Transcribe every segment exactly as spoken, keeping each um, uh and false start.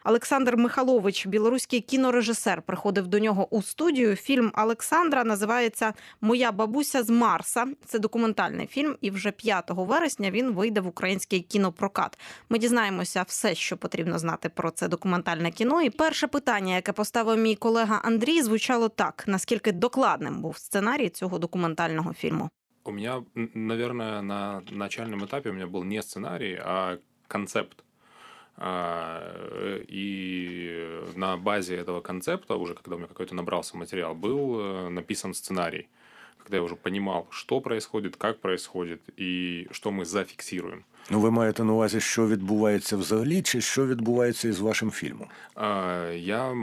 Олександр Михалович, білоруський кінорежисер, приходив до нього у студію. Фільм Олександра називається «Моя бабуся з Марса». Це документальний фільм, і вже п'ятого вересня він вийде в український кінопрокат. Ми дізнаємося все, що потрібно знати про це документальне кіно. І перше питання, яке поставив мій колега Андрій, звучало так: наскільки докладним був сценарій цього документального фільму? У меня, наверное, на начальном этапе у меня был не сценарий, а концепт. И на базе этого концепта, уже когда у меня какой-то набрался материал, был написан сценарий. Когда я уже понимал, что происходит, как происходит и что мы зафиксируем. Ну, ви маєте на увазі, що відбувається взагалі, чи що відбувається із вашим фільмом? Я,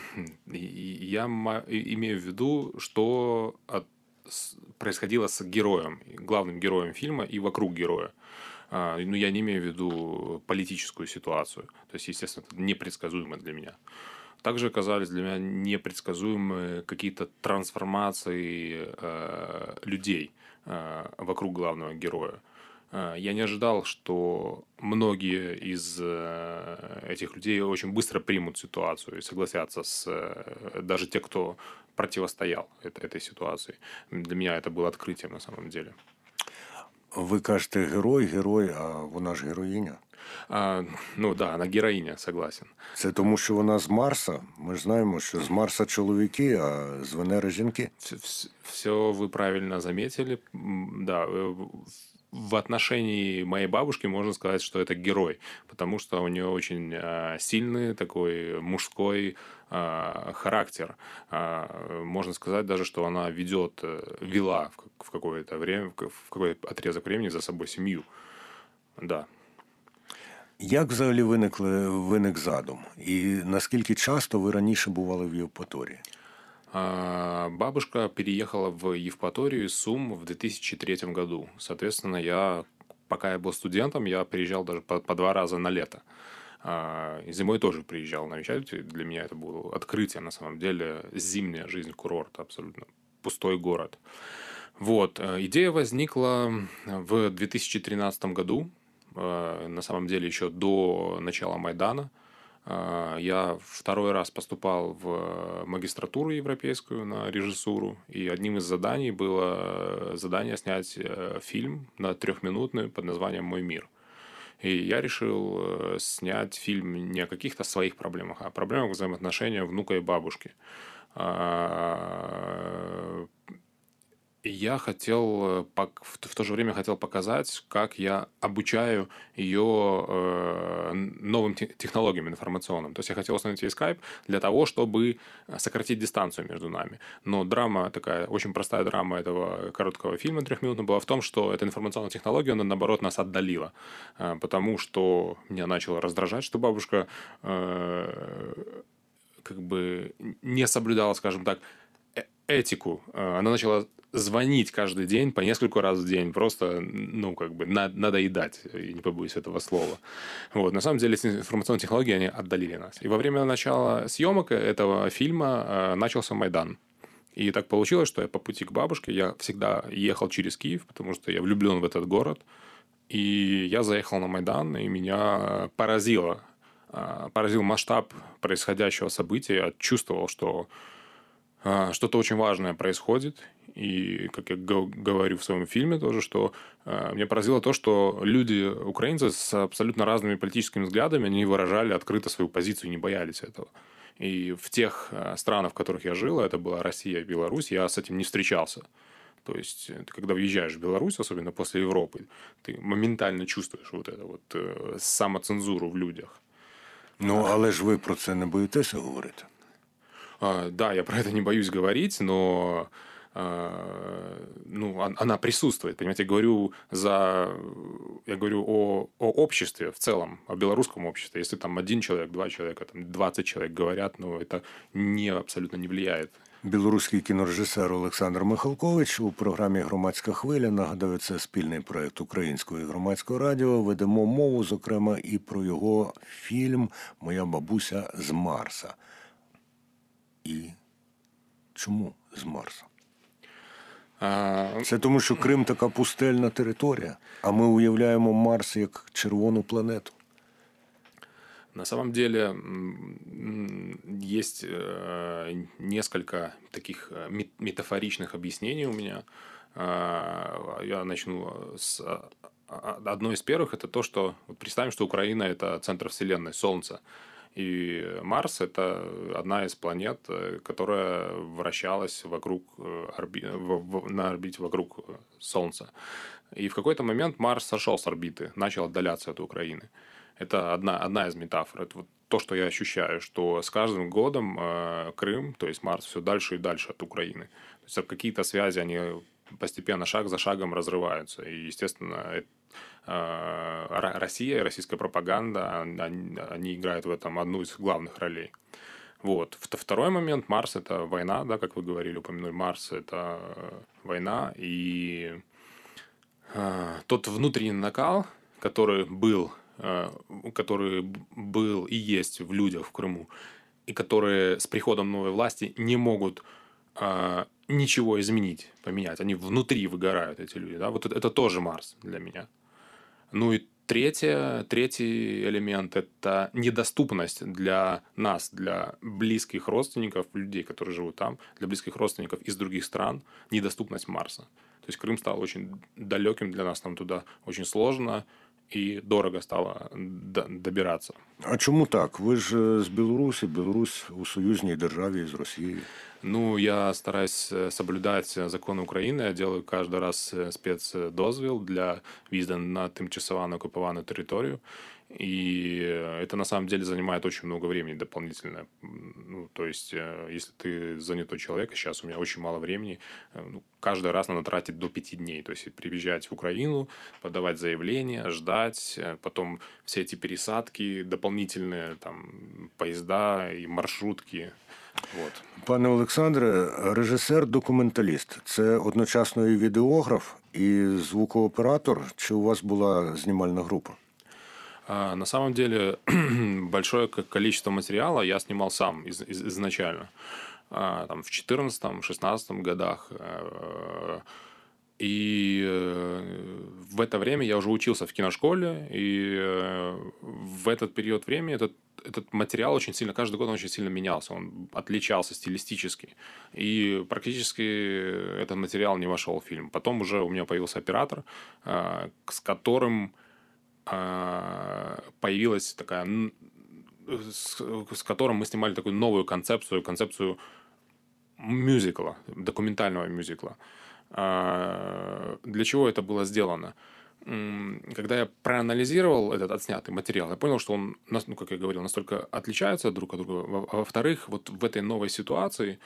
я имею в виду, что от происходило с героем, главным героем фильма и вокруг героя. Ну, я не имею в виду политическую ситуацию. То есть, естественно, это непредсказуемо для меня. Также оказались для меня непредсказуемые какие-то трансформации э, людей э, вокруг главного героя. Я не ожидал, что многие из этих людей очень быстро примут ситуацию и согласятся с даже те, кто противостоял этой ситуации. Для меня это было открытием на самом деле. Ви кажете герой, герой, а вона ж героїня? А, ну да, вона героїня, согласен. Це тому, що вона з Марса? Ми ж знаємо, що з Марса чоловіки, а з Венери жінки. Все, все вы правильно заметили. Да, в отношении моей бабушки можно сказать, что это герой, потому что у нее очень сильный такой мужской характер. Можно сказать даже, что она ведет, вела в какое-то время, в какой-то отрезок времени за собой семью. Да. Як взагалі виникли, виник задум? І наскільки часто ви раніше бували в Євпаторії? Бабушка переехала в Евпаторию из Сум в две тысячи третьем году. Соответственно, я, пока я был студентом, я приезжал даже по, по два раза на лето. И зимой тоже приезжал навещать. Для меня это было открытие, на самом деле, зимняя жизнь курорта, абсолютно пустой город. Вот. Идея возникла в две тысячи тринадцатом году, на самом деле еще до начала Майдана. Я второй раз поступал в магистратуру европейскую на режиссуру, и одним из заданий было задание снять фильм на трехминутный под названием «Мой мир». И я решил снять фильм не о каких-то своих проблемах, а о проблемах взаимоотношения внука и бабушки. Я хотел, в то же время хотел показать, как я обучаю ее новым технологиям информационным. То есть я хотел установить ей скайп для того, чтобы сократить дистанцию между нами. Но драма такая, очень простая драма этого короткого фильма трехминутного была в том, что эта информационная технология, она, наоборот, нас отдалила. Потому что меня начало раздражать, что бабушка как бы не соблюдала, скажем так, этику. Она начала звонить каждый день по несколько раз в день, просто, ну, как бы, надоедать, и не побоюсь этого слова. Вот. На самом деле, информационные технологии, они отдалили нас. И во время начала съемок этого фильма начался Майдан. И так получилось, что я по пути к бабушке, я всегда ехал через Киев, потому что я влюблен в этот город, и я заехал на Майдан, и меня поразило, поразил масштаб происходящего события. Я чувствовал, что что-то очень важное происходит. И, как я говорю в своем фильме тоже, что меня поразило то, что люди, украинцы с абсолютно разными политическими взглядами, они выражали открыто свою позицию и не боялись этого. И в тех странах, в которых я жил, это была Россия и Беларусь, я с этим не встречался. То есть, ты, когда въезжаешь в Беларусь, особенно после Европы, ты моментально чувствуешь вот это вот самоцензуру в людях. Ну, але ж ви про це не боїтеся говорити? Да, я про это не боюсь говорить, но ну, она присутствует. Понимаете, я говорю, за... я говорю о, о обществе в целом, о белорусском обществе. Если там один человек, два человека, там двадцать человек говорят, ну, это не, абсолютно не влияет. Білоруський кінорежисер Олександр Михалкович у програмі «Громадська хвиля». Нагадаю, це спільний проєкт Українського і Громадського радіо. Ведемо мову, зокрема, і про його фільм «Моя бабуся з Марса». І чому з Марса? Це тому, що Крим така пустельна територія, а ми уявляємо Марс як червону планету. На самом деле м, есть э, несколько таких э, мет- метафоричных объяснений у меня. А, Я начну с а, а, одно из первых. Это то, что вот представим, что Украина – это центр Вселенной, Солнце. И Марс – это одна из планет, э, которая вращалась вокруг э, орби- в- в- на орбите вокруг э, Солнца. И в какой-то момент Марс сошел с орбиты, начал отдаляться от Украины. Это одна, одна из метафор. Это вот то, что я ощущаю, что с каждым годом э, Крым, то есть Марс, все дальше и дальше от Украины. То есть какие-то связи, они постепенно, шаг за шагом разрываются. И, естественно, это, э, Ро- Россия, российская пропаганда, они, они играют в этом одну из главных ролей. Вот. Вт- Второй момент, Марс – это война, да, как вы говорили, упомянули, Марс – это э, война, и э, тот внутренний накал, который был, э, который был и есть в людях в Крыму, и которые с приходом новой власти не могут э, ничего изменить, поменять. Они внутри выгорают, эти люди. Да? Вот это, это тоже Марс для меня. Ну и третье, третий элемент – это недоступность для нас, для близких родственников, людей, которые живут там, для близких родственников из других стран, недоступность Марса. То есть Крым стал очень далеким для нас, нам туда очень сложно и дорого стало д- добираться. А чому так? Ви ж е, з Білорусі, Білорусь у союзній державі з Росією. Ну, я стараюсь э, соблюдать законы Украины. Я делаю каждый раз э, спецдозвіл для в'їзду на тимчасово оккупованную территорию. И это на самом деле занимает очень много времени дополнительно. Ну, то есть, э, если ты занятой человек, а сейчас у меня очень мало времени, э, ну, каждый раз надо тратить до пяти дней. То есть, приезжать в Украину, подавать заявление, ждать, э, потом все эти пересадки, дополнительные там поезда и маршрутки. Вот. Пане Олександре, режисер-документаліст – це одночасно і відеограф, і звукооператор, чи у вас була знімальна група? А, На самом деле большое к- количество материала я снимал сам из- из- изначально. А, Там, в четырнадцатом-шестнадцатом годах. Э, И э, в это время я уже учился в киношколе, и э, в этот период времени этот, этот материал очень сильно, каждый год он очень сильно менялся, он отличался стилистически. И практически этот материал не вошел в фильм. Потом уже у меня появился оператор, э, с которым а, появилась такая, н- с, с которым мы снимали такую новую концепцию, концепцию мюзикла, документального мюзикла. А, Для чего это было сделано? М, Когда я проанализировал этот отснятый материал, я понял, что он, нас- ну, как я говорил, настолько отличается друг от друга. Во- А во-вторых, вот в этой новой ситуации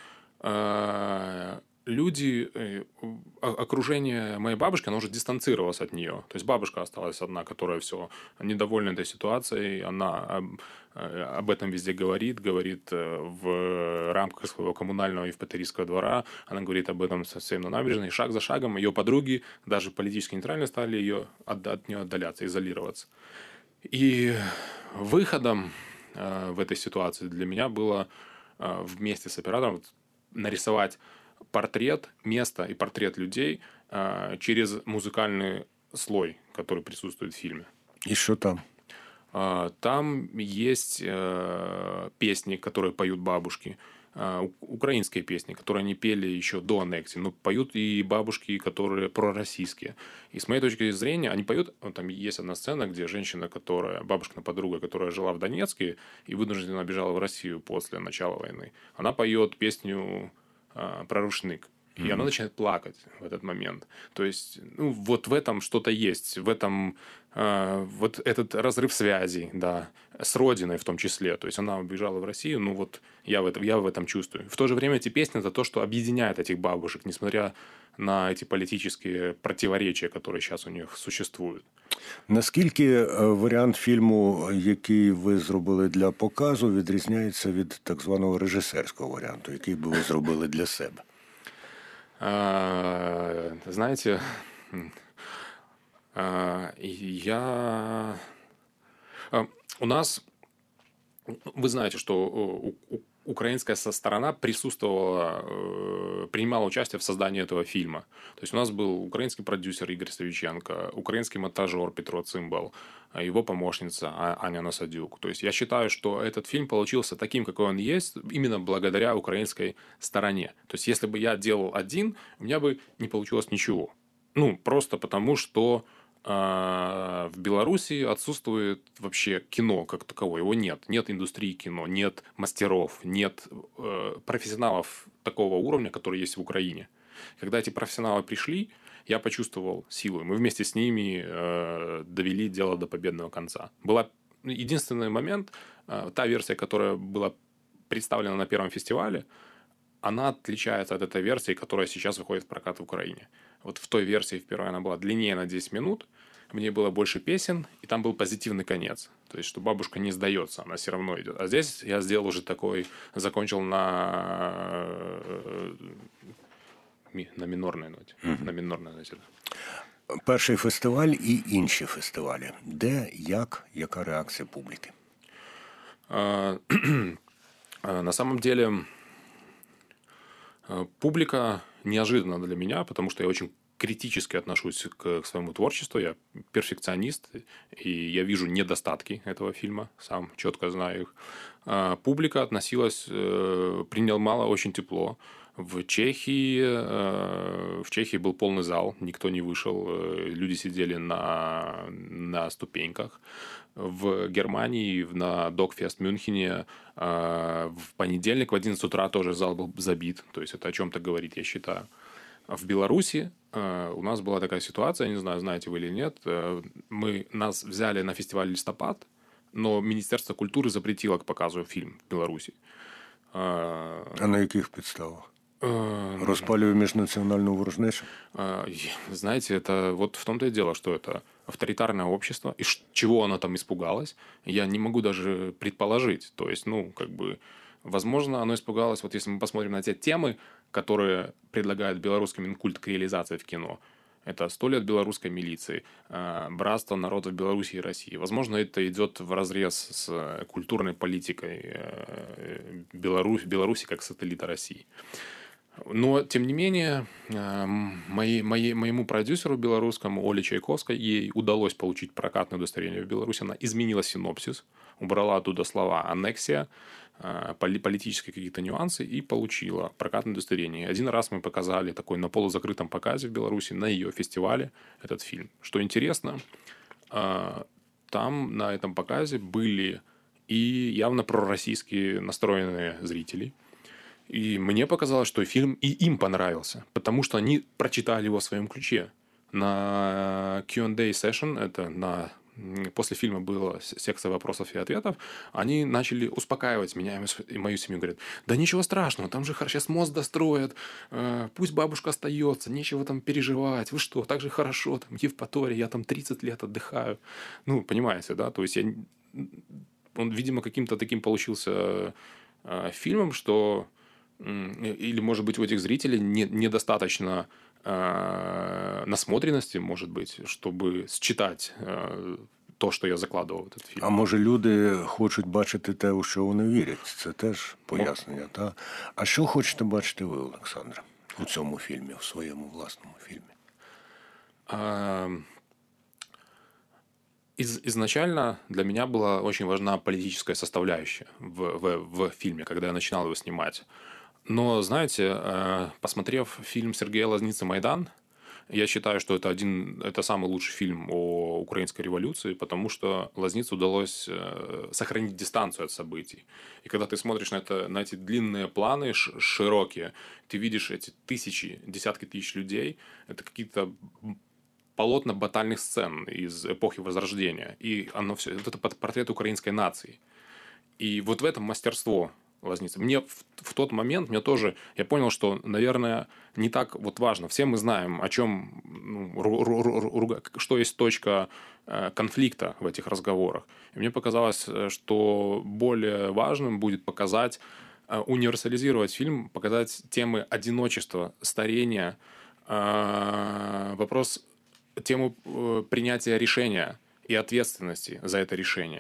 а, люди, э, о- окружение моей бабушки, оно уже дистанцировалось от нее. То есть бабушка осталась одна, которая все недовольна этой ситуацией. Она об, э, об этом везде говорит, говорит э, в рамках своего коммунального евпаторийского двора. Она говорит об этом совсем на набережной. И шаг за шагом ее подруги, даже политически нейтрально, стали ее от, от нее отдаляться, изолироваться. И выходом э, в этой ситуации для меня было э, вместе с оператором вот нарисовать портрет места и портрет людей э, через музыкальный слой, который присутствует в фильме. І що там? А, Там есть э, песни, которые поют бабушки, а, у- украинские песни, которые они пели еще до аннексии. Но поют и бабушки, которые пророссийские. И с моей точки зрения, они поют... вот там есть одна сцена, где женщина, которая... Бабушкина подруга, которая жила в Донецке и вынуждена бежала в Россию после начала войны. Она поет песню а, про рушник. И она начинает плакать в этот момент. То есть, ну, вот в этом что-то есть. В этом э, вот этот разрыв связей, да, с родиной в том числе. То есть, она убежала в Россию, ну, вот я в этом, я в этом чувствую. В то же время эти песни – это то, что объединяет этих бабушек, несмотря на эти политические противоречия, которые сейчас у них существуют. Наскільки е, варіант фільму, який ви зробили для показу, відрізняється від так званого режисерського варіанту, який би ви зробили для себе? А, Знаете, а, я... а, у нас Вы знаете, что у- у- украинская со- сторона присутствовала, э, принимала участие в создании этого фильма. То есть у нас был украинский продюсер Игорь Ставиченко, украинский монтажер Петро Цимбал, а его помощница А- Аня Насадюк. То есть я считаю, что этот фильм получился таким, какой он есть, именно благодаря украинской стороне. То есть если бы я делал один, у меня бы не получилось ничего. Ну, просто потому, что а, в Беларуси отсутствует вообще кино как таковое. Его нет. Нет индустрии кино, нет мастеров, нет э, профессионалов такого уровня, которые есть в Украине. Когда эти профессионалы пришли, я почувствовал силу. Мы вместе с ними э, довели дело до победного конца. Была единственный момент, э, та версия, которая была представлена на первом фестивале, она отличается от этой версии, которая сейчас выходит в прокат в Украине. Вот в той версии, в первой, она была длиннее на десять минут, в ней было больше песен, и там был позитивный конец. То есть, что бабушка не сдается, она все равно идет. А здесь я сделал уже такой, закончил на, э, ми- на минорной ноте. На минорной ноте, да. Перший фестиваль і інші фестивалі. Де, як, яка реакція публіки? А, а, На самом деле, а, публика неожиданно для меня, потому что я очень критически отношусь к, к своему творчеству. Я перфекционист, и я вижу недостатки этого фильма, сам четко знаю их. А, Публика относилась, э, принимала очень тепло. В Чехии, э, в Чехии был полный зал, никто не вышел, э, люди сидели на, на ступеньках. В Германии, в- на Докфест Мюнхене э, в понедельник в одиннадцать утра тоже зал был забит. То есть это о чем-то говорит, я считаю. А в Беларуси э, у нас была такая ситуация, я не знаю, знаете вы или нет, э, мы, нас взяли на фестиваль «Листопад», но Министерство культуры запретило к показу фильм в Беларуси. Э, А на яких підставах? э, Розпалює міжнаціональну ворожнечу? А, и, Знаете, это вот в том-то и дело, что это авторитарное общество, и ш- чего оно там испугалось, я не могу даже предположить. То есть, ну, как бы, возможно, оно испугалось, вот если мы посмотрим на те темы, которые предлагает белорусский Минкульт к реализации в кино, это «Сто лет белорусской милиции», а, «Братство народов Беларуси и России». Возможно, это идет вразрез с э, культурной политикой э, Беларусь, Беларуси как сателлита России. Но, тем не менее, э, моей, моей, моему продюсеру белорусскому Оле Чайковской, ей удалось получить прокатное удостоверение в Беларуси. Она изменила синопсис, убрала оттуда слова «аннексия», э, поли- политические какие-то нюансы и получила прокатное удостоверение. Один раз мы показали такой на полузакрытом показе в Беларуси, на ее фестивале, этот фильм. Что интересно, э, там на этом показе были и явно пророссийские настроенные зрители. И мне показалось, что фильм и им понравился, потому что они прочитали его в своем ключе. На кью энд эй session, это на после фильма была секция вопросов и ответов, они начали успокаивать меня и мою- и мою семью. Говорят, да ничего страшного, там же сейчас мост достроят, э, пусть бабушка остается, нечего там переживать. Вы что, так же хорошо, там Евпатория, я там тридцать лет отдыхаю. Ну, понимаете, да? То есть я... он, видимо, каким-то таким получился э, фильмом, что м, или, может быть, у этих зрителей не- недостаточно э, насмотренности, может быть, чтобы считать э, то, що я закладував в этот фільм. А може люди хочуть бачити те, у що вони вірять? Це теж пояснення, та? А що хочете бачити ви, Олександре, у цьому фільмі, у своєму власному фільмі? А, из- изначально для меня была очень важна политическая составляющая в, в, в фильме, когда я начинал его снимать. Но, знаете, э, посмотрев фильм Сергея Лазницы «Майдан», я считаю, что это один, это самый лучший фильм о украинской революции, потому что Лазнице удалось э, сохранить дистанцию от событий. И когда ты смотришь на, это, на эти длинные планы, ш- широкие, ты видишь эти тысячи, десятки тысяч людей, это какие-то полотна батальных сцен из эпохи Возрождения. И оно все, вот это портрет украинской нации. И вот в этом мастерство Лазницы. Мне в, в тот момент, мне тоже, я понял, что, наверное, не так вот важно. Все мы знаем, о чем, ну, ру- ру- ру- ру- что есть точка э, конфликта в этих разговорах. И мне показалось, э, что более важным будет показать, э, универсализировать фильм, показать темы одиночества, старения, э, вопрос, тему э, принятия решения и ответственности за это решение.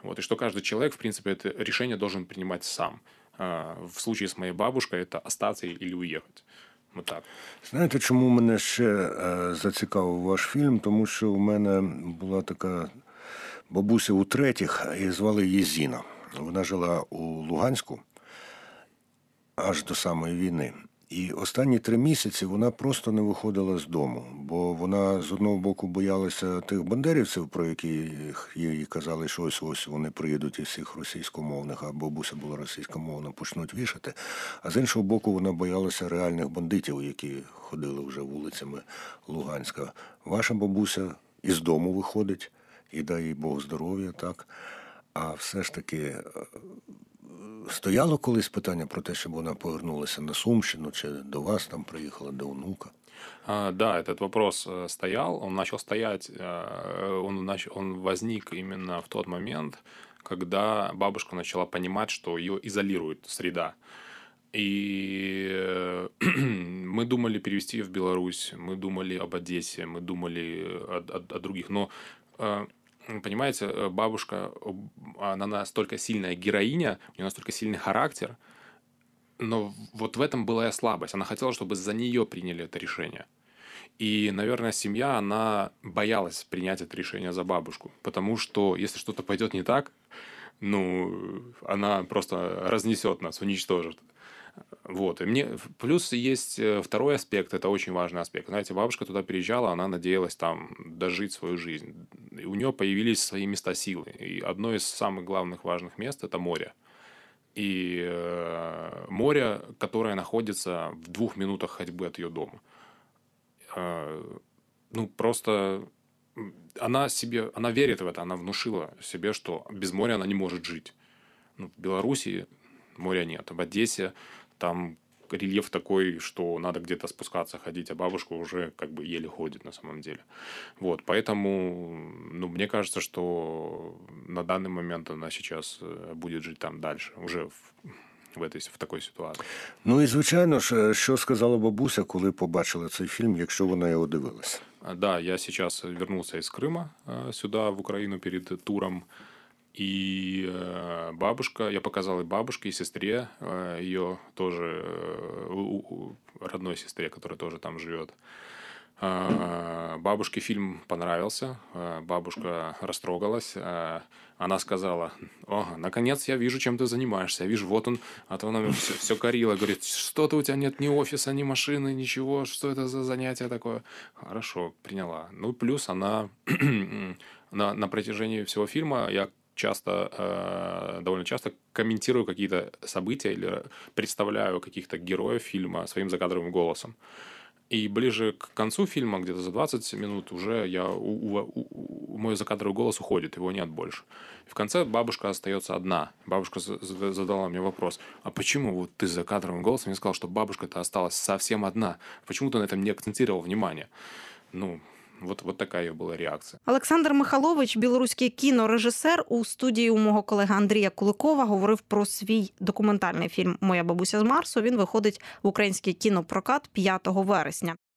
Вот, и что каждый человек, в принципе, это решение должен принимать сам. В случае с моей бабушкой это остаться или уехать. Вот так. Знаєте, чому мене ще е, зацікавив ваш фільм? Тому що у мене була така бабуся у третіх, і звали її Зіна. Вона жила у Луганську аж до самої війни. І останні три місяці вона просто не виходила з дому, бо вона з одного боку боялася тих бандерівців, про яких їй казали, що ось-ось вони приїдуть із всіх російськомовних, а бабуся була російськомовна, почнуть вішати. А з іншого боку, вона боялася реальних бандитів, які ходили вже вулицями Луганська. Ваша бабуся із дому виходить, і дай їй Бог здоров'я, так? А все ж таки... Стояло колись питання про те, щоб вона повернулася на Сумщину, чи до вас там приїхала, до онука? А, да, этот вопрос стоял, он начал стоять, он, начал, он возник именно в тот момент, когда бабушка начала понимать, что ее изолирует среда. И мы думали перевести ее в Беларусь, мы думали об Одессе, мы думали о, о, о других, но... Понимаете, бабушка, она настолько сильная героиня, у нее настолько сильный характер, но вот в этом была и слабость. Она хотела, чтобы за нее приняли это решение. И, наверное, семья, она боялась принять это решение за бабушку, потому что если что-то пойдет не так, ну, она просто разнесет нас, уничтожит. Вот. И мне... Плюс есть второй аспект, это очень важный аспект. Знаете, бабушка туда переезжала, она надеялась там дожить свою жизнь. И у нее появились свои места силы. И одно из самых главных важных мест – это море. И э, море, которое находится в двух минутах ходьбы от ее дома. Э, ну, просто она себе, она верит в это, она внушила себе, что без моря она не может жить. Ну, в Беларуси моря нет, в Одессе там рельеф такой, что надо где-то спускаться, ходить, а бабушка уже как бы еле ходит на самом деле. Вот, поэтому, ну, мне кажется, что на данный момент она сейчас будет жить там дальше, уже в, в, этой, в такой ситуації. Ну і, звичайно ж, що сказала бабуся, коли побачила цей фільм, якщо вона його дивилася? Да, я сейчас вернулся из Крыма сюда, в Украину, перед туром. И бабушка, я показал и бабушке, и сестре, ее тоже, родной сестре, которая тоже там живет. Бабушке фильм понравился, бабушка растрогалась. Она сказала: «О, наконец я вижу, чем ты занимаешься. Я вижу, вот он». А то она все, все корила, говорит: «Что-то у тебя нет ни офиса, ни машины, ничего. Что это за занятие такое?» Хорошо, приняла. Ну, плюс она на, на протяжении всего фильма я часто, довольно часто комментирую какие-то события или представляю каких-то героев фильма своим закадровым голосом. И ближе к концу фильма, где-то за двадцать минут, уже я, у, у, у, мой закадровый голос уходит, его нет больше. И в конце бабушка остается одна. Бабушка задала мне вопрос: а почему вот ты с закадровым голосом мне сказал, что бабушка-то осталась совсем одна? Почему ты на этом не акцентировал внимание? Ну, Вот, вот така її була реакція. Олександр Михайлович, білоруський кінорежисер, у студії у мого колеги Андрія Куликова говорив про свій документальний фільм «Моя бабуся з Марсу». Він виходить в український кінопрокат п'ятого вересня.